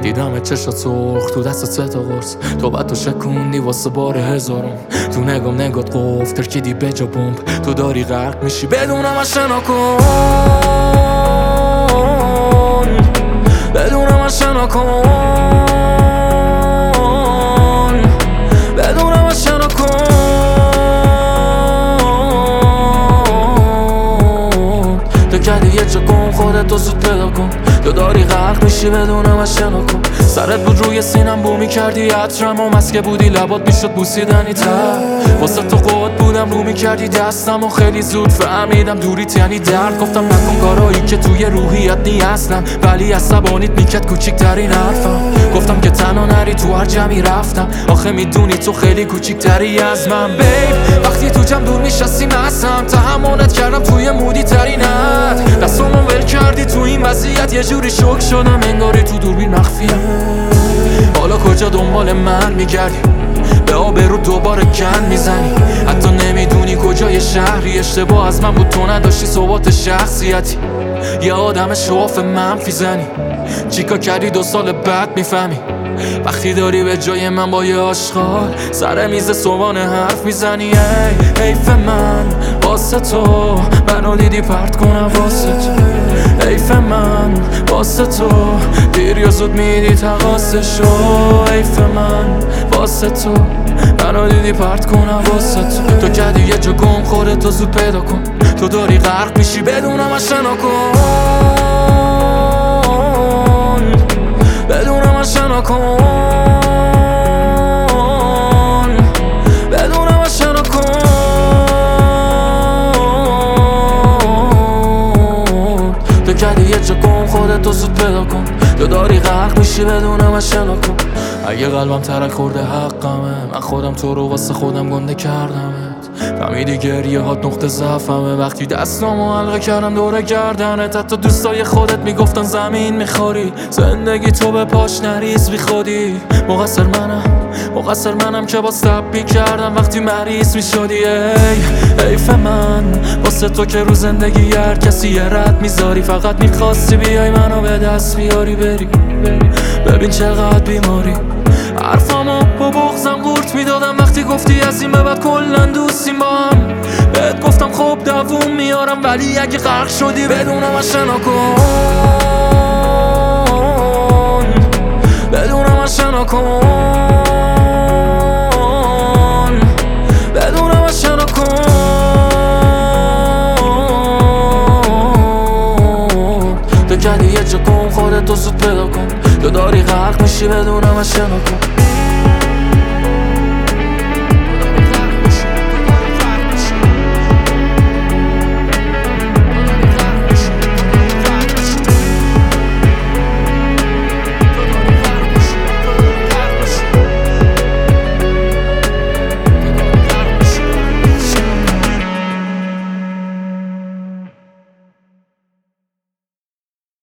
دیدم چشات سرخ تو دست سه تا قرص تو بعد تو شکوندی واسه بار هزارم تو نگات قفل ترکیدی به جا بمب تو داری غرق میشی بدونم از شنا کن بدونم از شنا کن بدونم از شنا کن تو کردی یه چه کن خودتو زود پیدا کن تو داری غرق میشی بدونم از شنا کن سرت بود روی سینم بو میکردی عطرم و مسکه بودی لبات میشد بوسیدنی تر واسه تو قد بودم رو میکردی دستم و خیلی زود فهمیدم دوریت یعنی درد گفتم نکن کارایی که توی روحیت نیستم ولی عصبانیت میکرد کوچیکترین حرفم گفتم که تنها نری تو هر جمعی رفتم آخه میدونی تو خیلی کوچیکتری از من بیب وقتی تو جمع دور میشستیم هستم تحملت کردم توی مودی ترینت دستامو ول کردی تو این وضعیت یه جوری شوک شدم انگاری تو دوربین مخفیم حالا کجا دنبال من میگردی به آبرو دوباره کن میزنی حتی نمیدونی کجای شهری اشتباه از من بود تو نداشتی ثبات شخصیتی یه آدم شواف منفی زنی چیکار کردی 2 سال بعد میفهمی وقتی داری به جای من با یه آشغال سر میز صبحانه حرف میزنی ای حیف من واسه تو منو دیدی پرت کنم واسه تو حیف من واسه تو دیر یا زود میدی تقاسشو حیف من واسه تو منو دیدی پرت کنم واسه تو کردی یه جا گم خودتو زود پیدا کن تو داری غرق میشی بدونم از شنا کن بدونم از شنا کن بدونم از شنا کن تو کردی یه جا گم خودتو زود پیدا کن تو داری غرق میشی بدونم از شنا کن اگه قلبم ترک خورده حقمه من خودم تو رو واسه خودم گنده کردمت فهمیدی گریه هات نقطه ضعفمه وقتی دستامو حلقه کردم دوره گردنت حتی دوستای خودت میگفتن زمین میخوری زندگی تو به پاش نریز بی خودی مقصر منم که باز تب میکردم وقتی مریض میشدی حیف من واسه تو که رو زندگی هر کسی یه رد میذاری فقط میخواستی بیای منو به دست بیاری بری ببین چقدر بیماری حرفامو با بغضم قورت میدادم وقتی گفتی از این به بعد کلن دوستیم با هم بهت گفتم خب دووم میارم ولی اگه غرق شدی بدونم از شنا کن بدونم از شنا کن بدونم از شنا کن تو کردی یه جا گم خودتو زود پیدا کن تو داری غرق میشی بدونم از شنا کن